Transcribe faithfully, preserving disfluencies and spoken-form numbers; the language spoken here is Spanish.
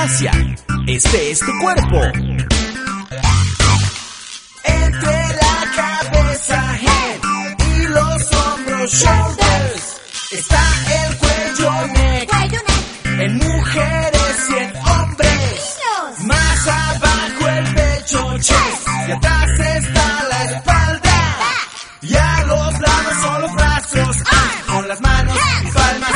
gimnasia. Este es tu cuerpo. Entre la cabeza, head, y los hombros, shoulders, está el cuello, neck. Cuello, neck. En mujeres y en hombres. Niños. Más abajo el pecho, chest. Y atrás está la espalda. Y a los lados son los brazos. Ah, con las manos y palmas